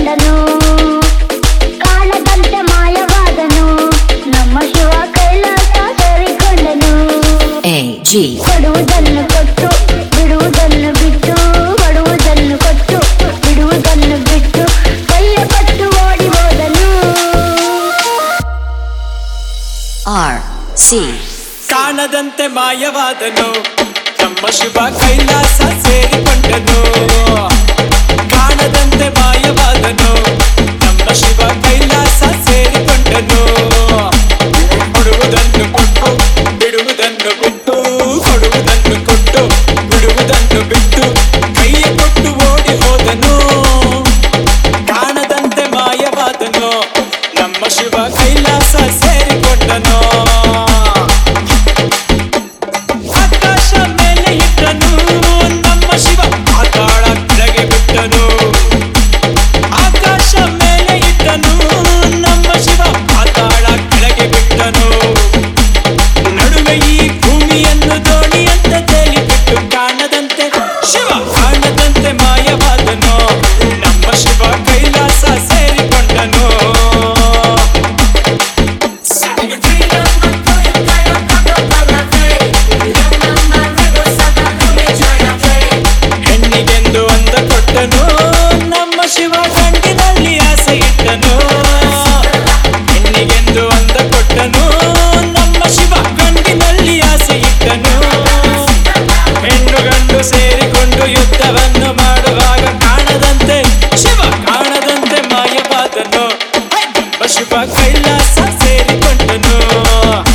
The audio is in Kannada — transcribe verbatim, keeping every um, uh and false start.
ಸೇರಿಕೊಂಡನು. ಕಾಣದಂತೆ ಮಾಯವಾದನು, ನಮ್ಮ ಶಿವ ಕೈಲಾಸ ಸೇರಿಕೊಂಡನು. ಕೊಡುವುದನ್ನು ಕೊಟ್ಟು ಬಿಡುವುದನ್ನು ಬಿಟ್ಟು, ಕೊಡುವುದನ್ನು ಕೊಟ್ಟು ಬಿಡುವುದನ್ನು ಬಿಟ್ಟು, ಕೈಯ ಕೊಟ್ಟು ಓಡಿ ಹೋದನು. ಆರ್ ಸಿ ಕಾಣದಂತೆ ಮಾಯವಾದನು, ನಮ್ಮ ಶಿವ ಕೈಲಾಸ ಸೇರಿಕೊಂಡನು. ಕಾಣದಂತೆ ಮಾಯವಾದನು, ನಮ್ಮ ಶಿವ ಕೈಲಾಸ ಸೇರಿಕೊಂಡನು. ಕೊಡುವುದನ್ನು ಕೊಟ್ಟು ಬಿಡುವುದನ್ನು ಬಿಟ್ಟು, ಕೊಡುವುದನ್ನು ಕೊಟ್ಟು ಬಿಡುವುದನ್ನು ಬಿಟ್ಟು, ಕೈಯ ಕೊಟ್ಟು ಓಡಿ ಹೋದನು. ಕಾಣದಂತೆ ಮಾಯವಾದನು, ನಮ್ಮ ಶಿವ ಕೈಲಾಸ ಸೇರಿಕೊಂಡನು. ಆಕಾಶ ಮೇಲೆ ಇಟ್ಟನು, ನಮ್ಮ ಶಿವ ಪಾತಾಳ ಕೆಳಗೆ ಬಿಟ್ಟನು. ಆಕಾಶ ಮೇಲೆ ಇಟ್ಟನು, ನಮ್ಮ ಶಿವ ಪಾತಾಳ ಕೆಳಗೆ ಬಿಟ್ಟನು. ನಡುವೆ ಈ ಭೂಮಿಯನ್ನು ದೋಣಿಯಂತೆ ತೇಲಿಬಿಟ್ಟು, ಕಾಣದಂತೆ ಶಿವ ಕಾಣದಂತೆ ಮಾಯವಾದನು, ನಮ್ಮ ಶಿವ ಕೈಲಾಸ ಸೇರಿಕೊಂಡನು. ಹೆಣ್ಣಿಗೆಂದು ಅಂದ ಕೊಟ್ಟನು, ನಮ್ಮ ಶಿವ ಗಂಡಿನಲ್ಲಿ ಆಸೆ ಇಟ್ಟನು. ಹೆಣ್ಣಿಗೆಂದು ಅಂದ ಕೊಟ್ಟನು, ನಮ್ಮ ಶಿವ ಗಂಡಿನಲ್ಲಿ ಆಸೆ ಇಟ್ಟನು. ಹೆಣ್ಣು ಗಂಡು ಸೇರಿಕೊಂಡು ಯುದ್ಧವನ್ನು ಮಾಡುವಾಗ, ಕಾಣದಂತೆ ಶಿವ ಕಾಣದಂತೆ ಮಾಯವಾದನು, ನಮ್ಮ ಶಿವ ಕೈಲಾಸ ಸೇರಿಕೊಂಡನು.